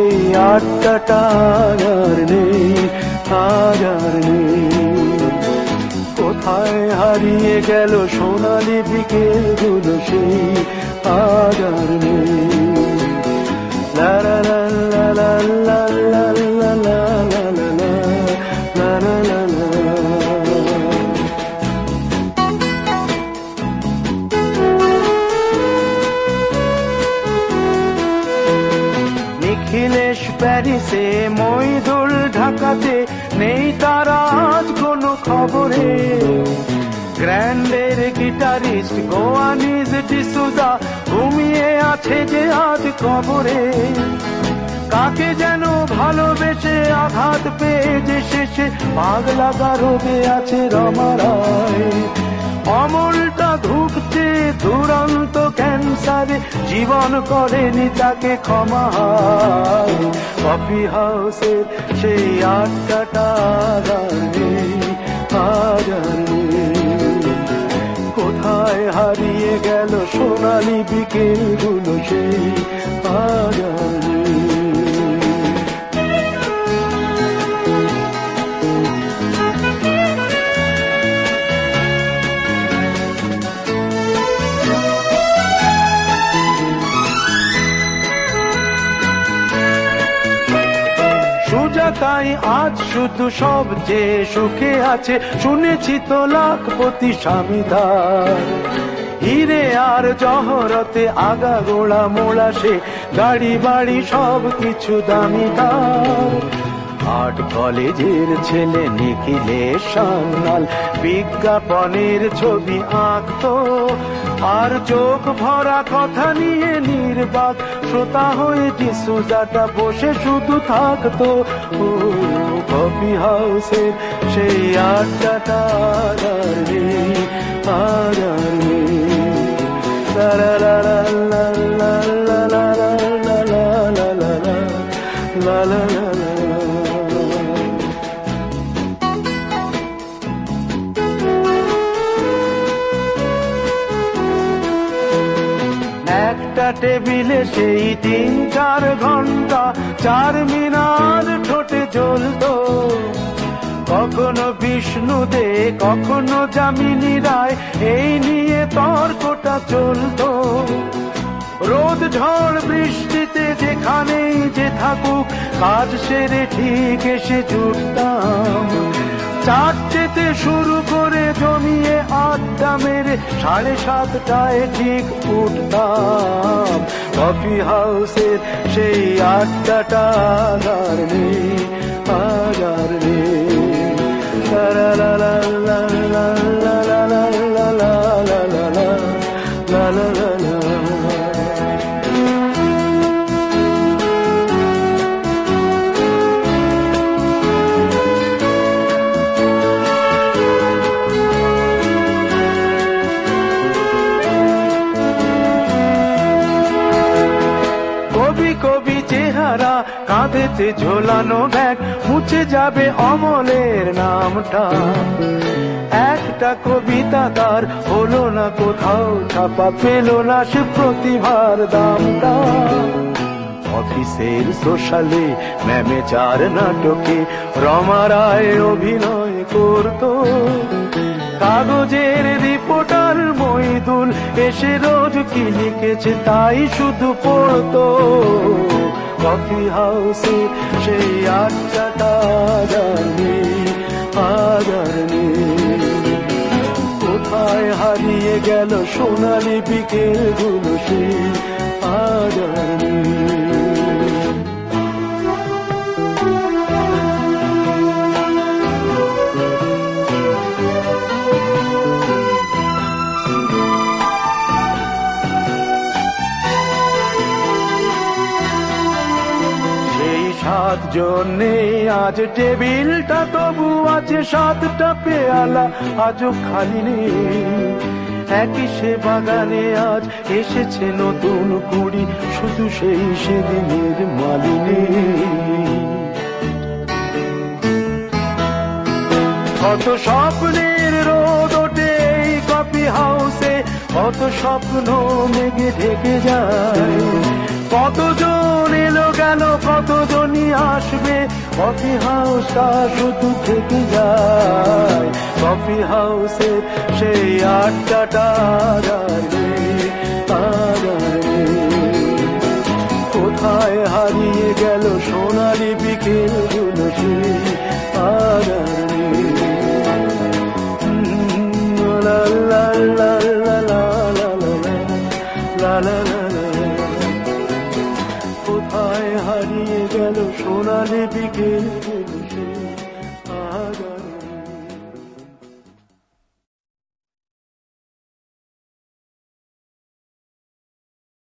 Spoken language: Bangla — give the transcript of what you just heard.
সেই আড্ডাটা আর নেই, আজ আর নেই। কোথায় হারিয়ে গেল সোনালি বিকেলগুলো সেই আজ আর নেই। লা লা লা লা লা লা লা লা লা লা লা লা লা লা। নিখিলেশ প্যারিসে, মইদুল ঢাকাতে, নেই তারা আজ কোনো খবরে। গ্র্যান্ডের গিটারিস্ট গোয়ানিজ ডিসুজা ঘুমিয়ে আছে যে আজ কবরে। কাকে যেন ভালোবেসে আঘাত পেয়ে যে শেষে পাগলা গারদে আছে রমা রায়। অমলটা ধুকছে দুরন্ত ক্যান্সারে, জীবন করেনি তাকে ক্ষমা। কফি হাউসের সেই আড্ডাটা আর নেই, আজ আর নেই। কোথায় হারিয়ে গেল সোনালি বিকেলগুলো সেই আজ আর নেই। তাই আজ শুধু সবচেয়ে সুখে আছে, শুনেছি তো লাখপতি স্বামীদার। হিরে আর জহরতে আগা গোড়া মোড়া সে, গাড়ি বাড়ি সব কিছু দামিদার। আর্ট কলেজের ছেলে নিখিলেশ সান্যাল বিজ্ঞাপনের ছবি আঁকতো, আর চোখ ভরা কথা নিয়ে নির্বাক শ্রোতা হয়ে ডিসুজাটা বসে শুধু থাকতো। ও কফি হাউসের সেই আড্ডাটা আর নেই, আর নেই। লা লা লা লা লা লা লা লা লা লা লা লা লা লা। একটা টেবিলে সেই 3-4 ঘন্টা চার মিনার ঠোঁটে জ্বলতো। কখনো বিষ্ণু দে, কখনো যামিনী রায়, এই নিয়ে তর্কটা চলতো। রোদ ঝড় বৃষ্টিতে যেখানেই যে থাকুক, কাজ সেরে ঠিক এসে জুটতাম। 4টেতে শুরু করে জমিয়ে আড্ডা মেরে 7:30টায় ঠিক উঠতাম। কফি হাউসের সেই আড্ডাটা আর নেই, আজ আর নেই। লা লা লা লা লা লা লা লা লা লা লা লা লা লা লা। কবি চেহারা, কাঁধেতে ঝোলানো ব্যাগ, মুছে যাবে অমলের নামটা। একটা কবিতা তার হলো না কোথাও ছাপা, পেল না সে প্রতিভার দামটা। অফিসের সোশ্যালে, ম্যামেচার নাটকে রমা রায় অভিনয় করতো। কাগজের রিপোর্টার মইদুল এসে রোজ কি লিখেছে তাই শুধু পড়তো। কফি হাউসে সেই আড্ডাটা আর নেই, আজ আর নেই। কোথায় হারিয়ে গেল সোনালি বিকেলগুলো সেই আজ আর নেই। জন্যে আজ টেবিলটা তবু আছে, 7টা পেয়ালা আজও খালি নেই। একই সে বাগানে আজ এসেছে নতুন কুড়ি, শুধু সেই সেদিনের মালিনী। কত স্বপ্নের রোদ ওঠে এই কফি হাউসে, কত স্বপ্ন মেঘে ঢেকে যায়। কতজন এলো গেল, কতজনই আসবে, কফি হাউসটা শুধু থেকে যায়। কফি হাউসের সেই আড্ডাটা আর নেই, আর নেই। কোথায় হারিয়ে গেল সোনালি বিকেলগুলো, সেই আর নেই। লা লা লা লা লা লা লা লা লা। কোথায় হারিয়ে গেল সোনালি বিকেল।